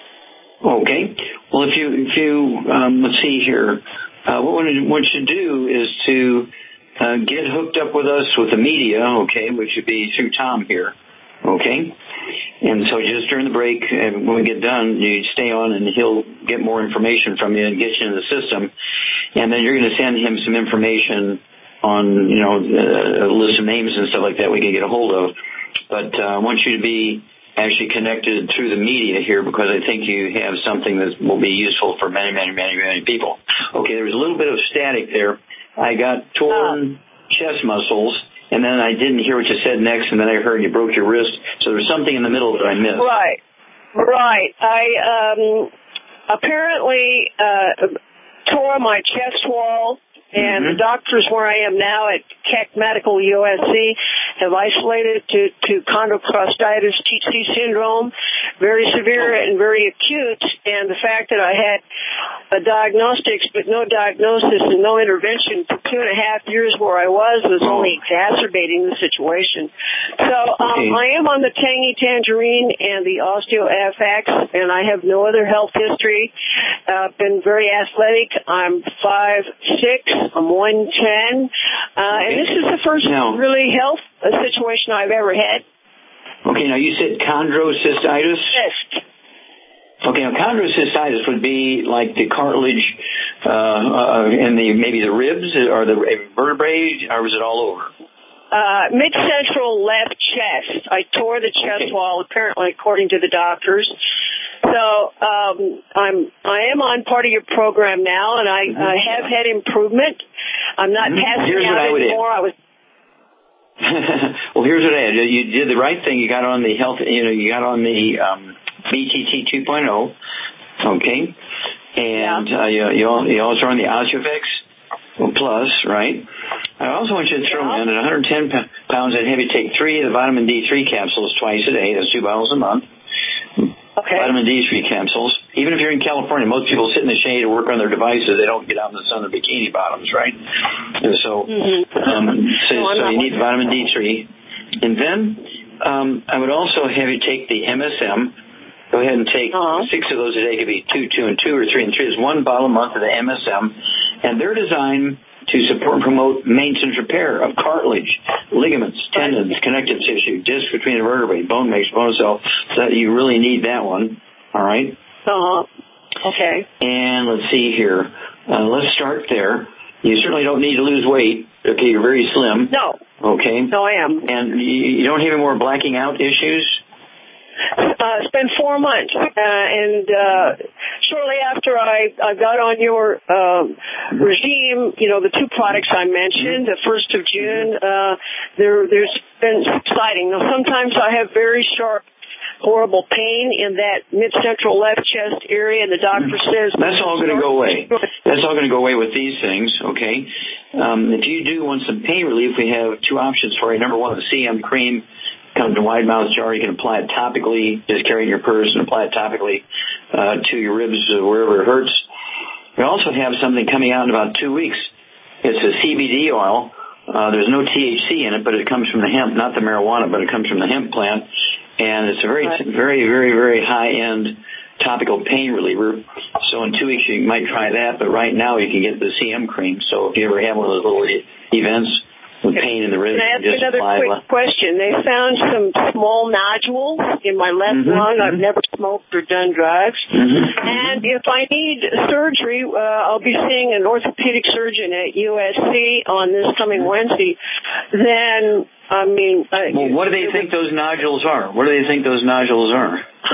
Okay. Well, if you, if you, um, let's see here, uh, what we want you to do is to uh, get hooked up with us with the media, okay, which would be through Tom here, okay? And so just during the break, and when we get done, you stay on and he'll get more information from you and get you in the system. And then you're going to send him some information on, you know, a list of names and stuff like that we can get a hold of. But uh, I want you to be actually connected through the media here because I think you have something that will be useful for many, many, many, many people. Okay, there was a little bit of static there. I got torn chest muscles, and then I didn't hear what you said next, and then I heard you broke your wrist. So there's something in the middle that I missed. Right, right. I um, apparently uh, tore my chest wall. And Mm-hmm. the doctors where I am now at Keck Medical U S C have isolated to, to chondrocrostitis, T C syndrome, very severe and very acute. And the fact that I had a diagnostics but no diagnosis and no intervention for two and a half years where I was was only exacerbating the situation. So um, I am on the Tangy Tangerine and the OsteoFX, and I have no other health history. Uh, been very athletic. I'm five six. I'm one ten, uh, and this is the first Now- really health uh, situation I've ever had. Okay, now you said chondrocystitis? Yes. Okay, now chondrocystitis would be like the cartilage uh, uh, in the maybe the ribs or the vertebrae, or was it all over? Uh, mid-central left chest. I tore the chest wall, apparently, according to the doctors. So um, I'm I am on part of your program now, and I, mm-hmm. I have had improvement. I'm not mm-hmm. passing Here's out what I would anymore. add. I was. Well, here's what I did. You did the right thing. You got on the health. You know, you got on the um, B T T two point oh. Okay, and yeah. uh, you you also on the OsteoFX Plus, right? I also want you to throw yeah. in at one hundred ten pounds. I'd have you take three of the vitamin D three capsules twice a day. That's two bottles a month. Okay. Vitamin D three capsules. Even if you're in California, most people sit in the shade or work on their devices. They don't get out in the sun in bikini bottoms, right? And so, mm-hmm. um, so, no, so you need vitamin D three. And then um, I would also have you take the M S M. Go ahead and take uh-huh. six of those a day. It could be two, two, and two, or three and three. There's one bottle a month of the M S M. And they're designed to support and promote maintenance repair of cartilage, ligaments, tendons, connective tissue, disc between the vertebrae, bone matrix, bone cell. So you really need that one. All right? Uh-huh. Okay. And let's see here. Uh, let's start there. You certainly don't need to lose weight. Okay, you're very slim. No. Okay. No, I am. And you, you don't have any more blacking out issues? Uh, it's been four months, uh, and uh, shortly after I, I got on your um, regime, you know, the two products I mentioned, the first of June, uh, there, there's been subsiding. Now, sometimes I have very sharp, horrible pain in that mid-central left chest area, and the doctor says... That's all going to go away. That's all going to go away with these things, okay? Um, if you do want some pain relief, we have two options for you. Number one, the C M cream comes in a wide mouth jar. You can apply it topically, just carry it in your purse and apply it topically uh, to your ribs or wherever it hurts. We also have something coming out in about two weeks. It's a C B D oil. Uh, there's no T H C in it, but it comes from the hemp, not the marijuana, but it comes from the hemp plant. And it's a very, right. very, very, very high-end topical pain reliever. So in two weeks you might try that, but right now you can get the C M cream. So if you ever have one of those little events with pain in the ribs, can I ask just another apply quick it. question? They found some small nodules in my left Mm-hmm. lung. I've never smoked or done drugs. Mm-hmm. And if I need surgery, uh, I'll be seeing an orthopedic surgeon at U S C on this coming Wednesday. Then, I mean... Uh, well, what do they think those nodules are? What do they think those nodules are?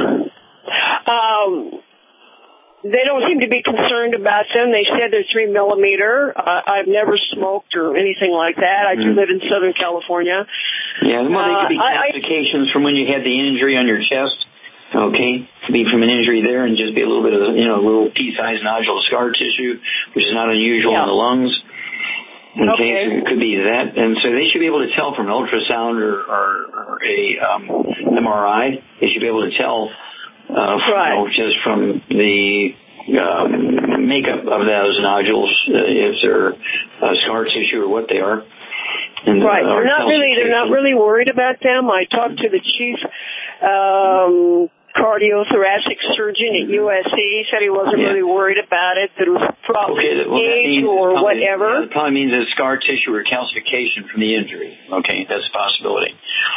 Um... They don't seem to be concerned about them. They said they're three millimeter. Uh, I've never smoked or anything like that. I do live in Southern California. Yeah, well, they could be uh, calcifications from when you had the injury on your chest. Okay, could be from an injury there and just be a little bit of, you know, a little pea-sized nodule scar tissue, which is not unusual yeah. in the lungs. Okay, okay. So it could be that. And so they should be able to tell from an ultrasound or, or, or a um, M R I. They should be able to tell Uh, right. you know, just from the um, makeup of those nodules, uh, if they're uh, scar tissue or what they are. And, right. Uh, they're not really. They're not really worried about them. I talked to the chief um, cardiothoracic surgeon at U S C. He said he wasn't yeah. really worried about it. That it was probably okay, well, age means, or probably, whatever. Yeah, it probably means it's scar tissue or calcification from the injury. Okay, that's a possibility.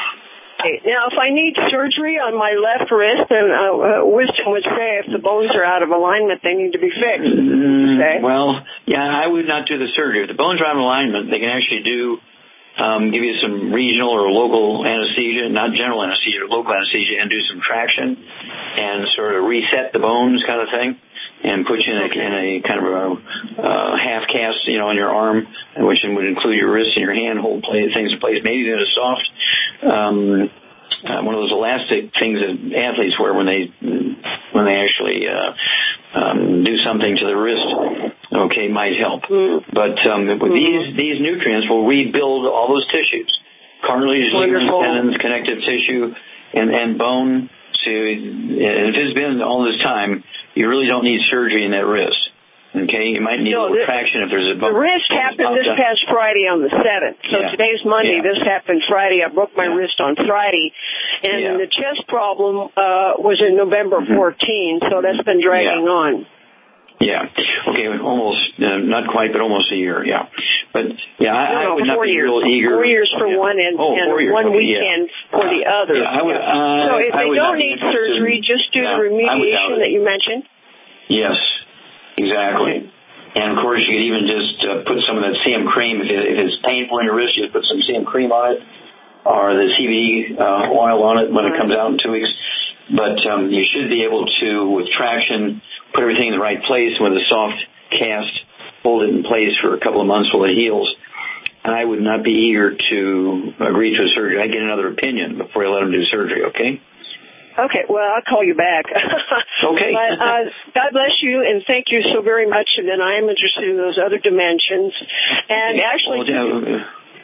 Now, if I need surgery on my left wrist, then uh, uh, wisdom would say if the bones are out of alignment, they need to be fixed. Mm, okay. Well, yeah, I would not do the surgery. If the bones are out of alignment, they can actually do, um, give you some regional or local anesthesia, not general anesthesia, local anesthesia, and do some traction and sort of reset the bones kind of thing. And put you in a, in a kind of a uh, half cast, you know, on your arm, which would include your wrist and your hand, hold play, things in place. Maybe even a soft, um, uh, one of those elastic things that athletes wear when they when they actually uh, um, do something to the wrist. Okay, might help. But um, with these these nutrients will rebuild all those tissues: cartilage, ligaments, tendons, connective tissue, and and bone. So, and if it's been all this time, you really don't need surgery in that wrist. Okay, you might need no, a little the, traction if there's a bump. The wrist happened this up. past Friday on the seventh. So yeah. today's Monday. Yeah. This happened Friday. I broke my yeah. wrist on Friday, and yeah. the chest problem uh, was in November fourteenth. So that's been dragging yeah. on. Yeah. Okay. Almost, uh, not quite, but almost a year. Yeah. But yeah, I, no, I would no, not be years. real eager. Four years for yeah. one and, oh, and years. one okay, weekend yeah. for the uh, other. Yeah, I would, uh, so if I they would don't need surgery, in, just do yeah, the remediation that you mentioned. Yes. Exactly. And of course, you could even just uh, put some of that C M cream. If, it, if it's painful in your wrist, you put some C M cream on it, or the C B D uh, oil on it when it comes out in two weeks. But um, you should be able to, with traction, put everything in the right place with a soft cast, hold it in place for a couple of months while it heals. And I would not be eager to agree to a surgery. I'd get another opinion before you let them do surgery, okay? Okay, well, I'll call you back. Okay. But, uh, God bless you, and thank you so very much. And then I am interested in those other dimensions. And actually... Well, uh,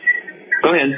go ahead.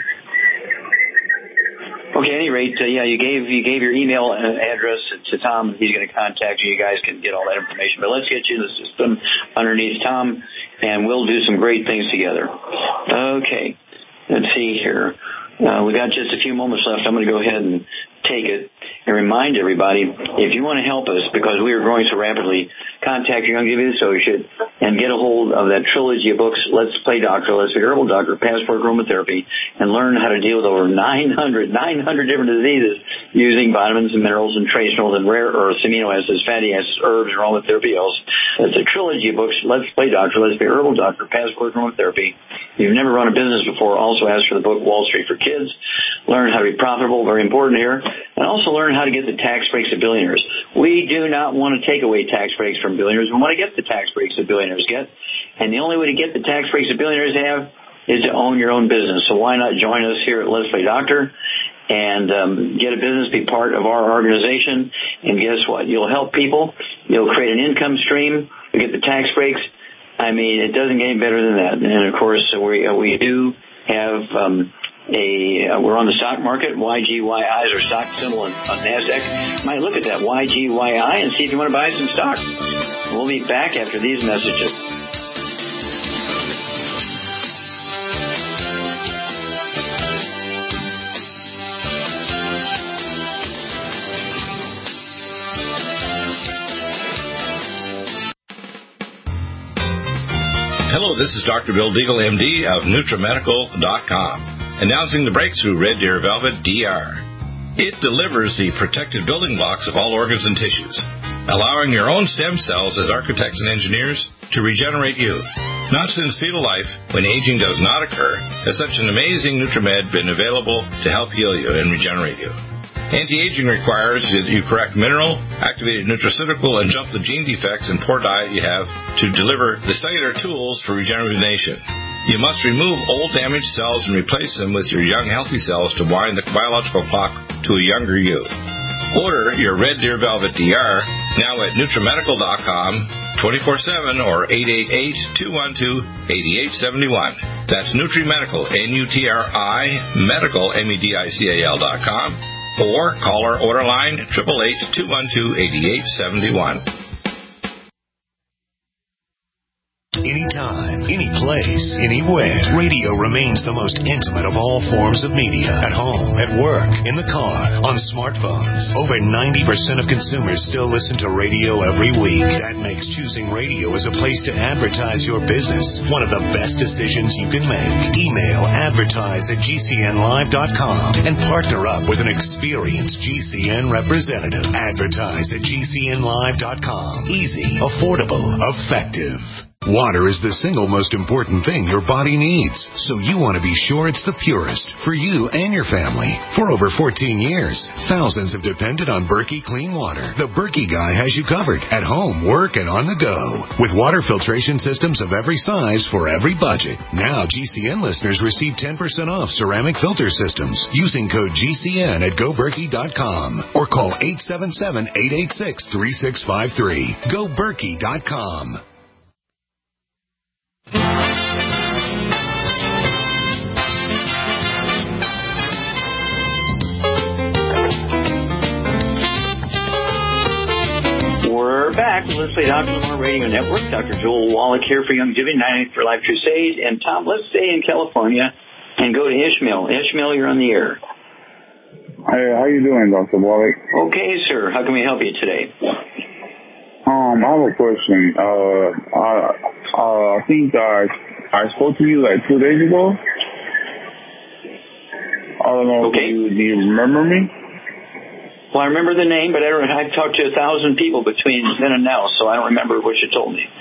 Okay, at any rate, uh, yeah, you gave you gave your email address to Tom. He's going to contact you. You guys can get all that information. But let's get you in the system underneath Tom, and we'll do some great things together. Okay, let's see here. Uh, we got just a few moments left. I'm going to go ahead and take it and remind everybody, if you want to help us, because we are growing so rapidly, contact your Young Living Associate and get a hold of that trilogy of books, Let's Play Doctor, Let's Be Herbal Doctor, Passport Aromatherapy, and learn how to deal with over nine hundred, nine hundred different diseases using vitamins and minerals and trace minerals and rare earths, amino acids, fatty acids, herbs, and aromatherapy else. That's a trilogy of books, Let's Play Doctor, Let's Be Herbal Doctor, Passport Aromatherapy. If you've never run a business before, also ask for the book Wall Street for Kids. Learn how to be profitable, very important here, and also learn how to get the tax breaks of billionaires. We do not want to take away tax breaks from billionaires. We want to get the tax breaks that billionaires get, and the only way to get the tax breaks that billionaires have is to own your own business. So why not join us here at Let's Play Doctor and um, get a business, be part of our organization, and guess what? You'll help people. You'll create an income stream. You get the tax breaks. I mean, it doesn't get any better than that. And, of course, we, uh, we do have... Um, a Uh, we're on the stock market. Y G Y I is our stock symbol on, on NASDAQ. You might look at that Y G Y I and see if you want to buy some stock. We'll be back after these messages. Hello, this is Doctor Bill Deagle, M D of NutriMedical dot com, announcing the breakthrough Red Deer Velvet D R. It delivers the protected building blocks of all organs and tissues, allowing your own stem cells as architects and engineers to regenerate you. Not since fetal life, when aging does not occur, has such an amazing NutriMed been available to help heal you and regenerate you. Anti-aging requires that you correct mineral, activated nutraceutical, and jump the gene defects and poor diet you have to deliver the cellular tools for regeneration. You must remove old damaged cells and replace them with your young healthy cells to wind the biological clock to a younger you. Order your Red Deer Velvet D R now at NutriMedical dot com, twenty-four seven or eight eight eight, two one two, eight eight seven one. That's NutriMedical, N U T R I, medical, M E D I C A L dot com. Or call our order line, eight eight eight, two one two, eight eight seven one. Anytime, any place, anywhere. Radio remains the most intimate of all forms of media. At home, at work, in the car, on smartphones. Over ninety percent of consumers still listen to radio every week. That makes choosing radio as a place to advertise your business one of the best decisions you can make. Email advertise at G C N live dot com and partner up with an experienced G C N representative. Advertise at G C N live dot com. Easy, affordable, effective. Water is the single most important thing your body needs, so you want to be sure it's the purest for you and your family. For over fourteen years, thousands have depended on Berkey Clean Water. The Berkey guy has you covered at home, work, and on the go. With water filtration systems of every size for every budget. Now G C N listeners receive ten percent off ceramic filter systems using code G C N at go berkey dot com or call eight seven seven, eight eight six, three six five three. go berkey dot com. We're back. Let's play Doctor Lamar Radio Network. Doctor Joel Wallach here for Youngevity, ninety for Life Crusade. And Tom, let's stay in California and go to Ishmael. Ishmael, you're on the air. Hey, how you doing, Doctor Wallach? Okay, sir. How can we help you today? Um, I have a question. Uh, I, uh, I think I, I spoke to you like two days ago. I don't know. Okay. Do you, do you remember me? Well, I remember the name, but I don't, I've talked to a thousand people between then and now, so I don't remember what you told me.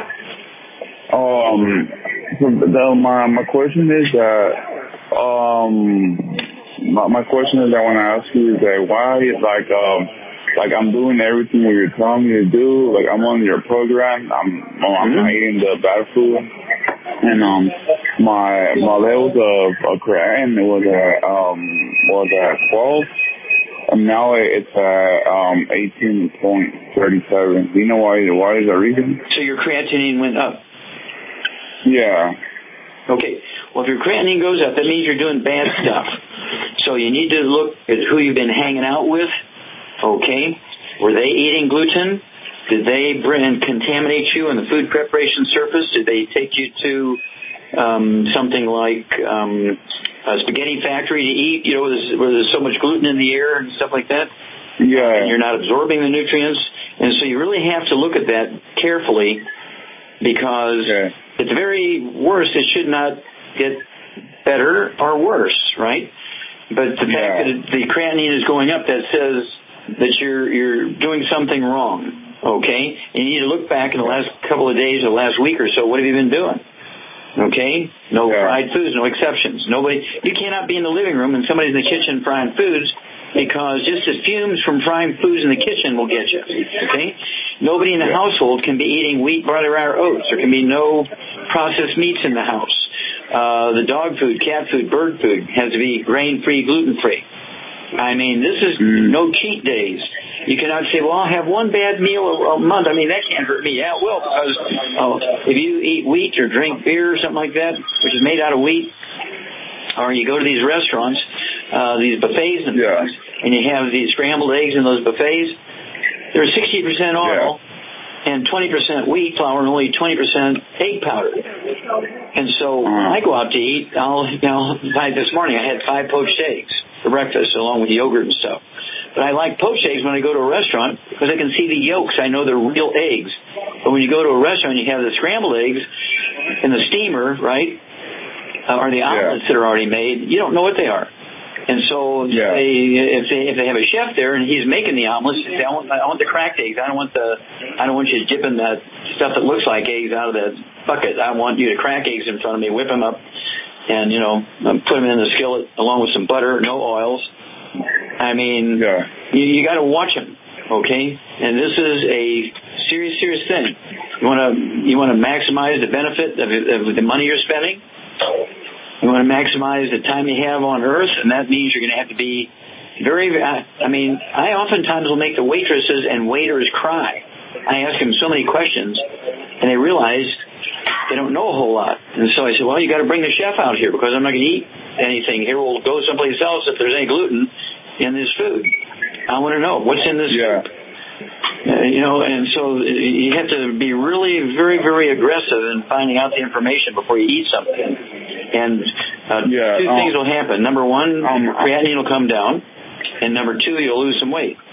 Um, so the, my my question is that um my, my question is I want to ask you is that why like um like I'm doing everything what you're telling me to do, like I'm on your program, I'm I'm not eating the bad food, and um my my levels of, of creatinine was at um was at twelve. And now it's at um, eighteen point three seven. Do you know why? Why is that reason? So your creatinine went up? Yeah. Okay. Well, if your creatinine goes up, that means you're doing bad stuff. So you need to look at who you've been hanging out with. Okay. Were they eating gluten? Did they bring, contaminate you on the food preparation surface? Did they take you to um, something like... Um, a spaghetti factory to eat, you know, where there's, where there's so much gluten in the air and stuff like that. Yeah. And you're not absorbing the nutrients. And so you really have to look at that carefully because yeah. at the very worst, it should not get better or worse, right? But the yeah. fact that it, the creatinine is going up, that says that you're you're doing something wrong, okay? And you need to look back in the last couple of days or the last week or so. What have you been doing? Okay? No yeah. fried foods, no exceptions. Nobody, you cannot be in the living room and somebody's in the kitchen frying foods because just the fumes from frying foods in the kitchen will get you. Okay? Nobody in the yeah. household can be eating wheat, barley, rye, or oats. There can be no processed meats in the house. Uh, the dog food, cat food, bird food has to be grain-free, gluten-free. I mean, this is mm. no cheat days. You cannot say, well, I'll have one bad meal a, a month. I mean, that can't hurt me. Yeah, it will, because oh, if you eat wheat or drink beer or something like that, which is made out of wheat, or you go to these restaurants, uh, these buffets and yeah. things, and you have these scrambled eggs in those buffets, they're sixty percent oil yeah. and twenty percent wheat flour and only twenty percent egg powder. And so when I go out to eat, I'll, you know, like this morning I had five poached eggs for breakfast along with yogurt and stuff. But I like poached eggs when I go to a restaurant because I can see the yolks. I know they're real eggs. But when you go to a restaurant, you have the scrambled eggs in the steamer, right? Uh, or the omelets yeah. that are already made. You don't know what they are. And so yeah. they, if they if they have a chef there and he's making the omelets, they say, I want I want the cracked eggs. I don't want the I don't want you dipping that stuff that looks like eggs out of that bucket. I want you to crack eggs in front of me, whip them up, and you know put them in the skillet along with some butter, no oils. I mean, yeah. you, you got to watch them, okay? And this is a serious, serious thing. You want to you want to maximize the benefit of, of the money you're spending. You want to maximize the time you have on Earth, and that means you're going to have to be very. I mean, I oftentimes will make the waitresses and waiters cry. I ask them so many questions, and they realize they don't know a whole lot. And so I said, well, you got to bring the chef out here because I'm not going to eat anything here. We'll go someplace else if there's any gluten in this food. I want to know what's in this yeah. food. Uh, you know, and so you have to be really very, very aggressive in finding out the information before you eat something. And uh, yeah, two um, things will happen. Number one, um, your creatinine will come down. And number two, you'll lose some weight.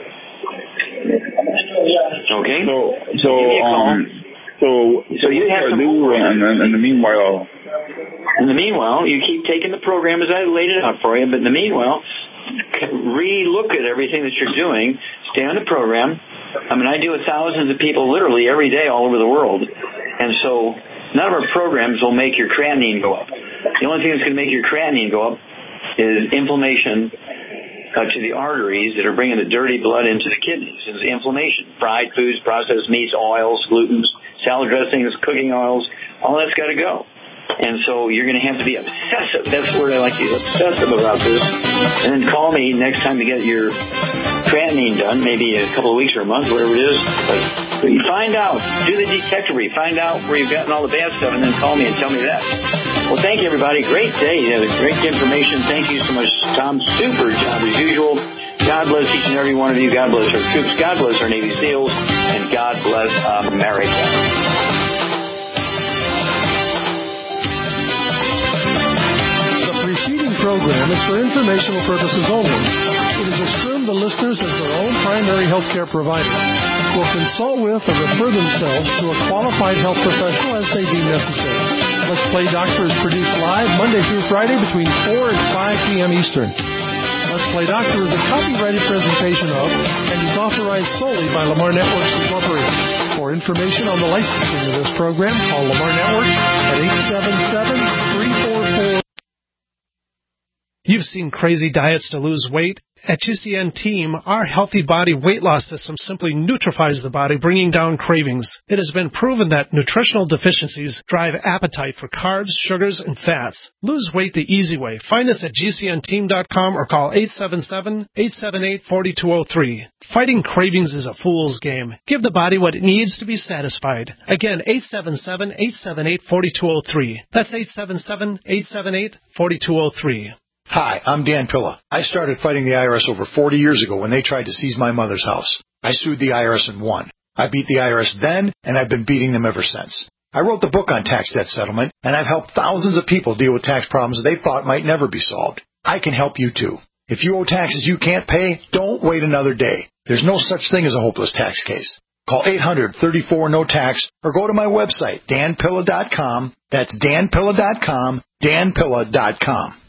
Okay? So, so, um, so, so you have to some do, and, and in the meanwhile, in the meanwhile, you keep taking the program as I laid it out for you, but in the meanwhile, re-look at everything that you're doing. Stay on the program. I mean, I deal with thousands of people literally every day all over the world. And so none of our programs will make your creatinine go up. The only thing that's going to make your creatinine go up is inflammation uh, to the arteries that are bringing the dirty blood into the kidneys. It's inflammation. Fried foods, processed meats, oils, glutens, salad dressings, cooking oils, all that's got to go. And so you're going to have to be obsessive. That's the word I like to use, obsessive about this. And then call me next time to get your creatinine done, maybe a couple of weeks or a month, whatever it is. But you find out. Do the detectory. Find out where you've gotten all the bad stuff, and then call me and tell me that. Well, thank you, everybody. Great day. You know, great information. Thank you so much, Tom. Super job as usual. God bless each and every one of you. God bless our troops. God bless our Navy SEALs. And God bless America. The preceding program is for informational purposes only. It is assumed the listeners as their own primary health care provider will consult with or refer themselves to a qualified health professional as they deem necessary. Let's Play Doctor is produced live Monday through Friday between four and five p.m. Eastern. Let's Play Doctor is a copyrighted presentation of and is authorized solely by Lamar Networks Incorporated. For information on the licensing of this program, call Lamar Networks at eight seven seven, three four four. You've seen crazy diets to lose weight. At G C N Team, our healthy body weight loss system simply neutralizes the body, bringing down cravings. It has been proven that nutritional deficiencies drive appetite for carbs, sugars, and fats. Lose weight the easy way. Find us at G C N team dot com or call eight seven seven, eight seven eight, four two zero three. Fighting cravings is a fool's game. Give the body what it needs to be satisfied. Again, eight seven seven, eight seven eight, four two zero three. That's eight seven seven, eight seven eight, four two zero three. Hi, I'm Dan Pilla. I started fighting the I R S over forty years ago when they tried to seize my mother's house. I sued the I R S and won. I beat the I R S then, and I've been beating them ever since. I wrote the book on tax debt settlement, and I've helped thousands of people deal with tax problems they thought might never be solved. I can help you too. If you owe taxes you can't pay, don't wait another day. There's no such thing as a hopeless tax case. Call eight hundred, thirty-four, no tax or go to my website, dan pilla dot com. That's dan pilla dot com, dan pilla dot com.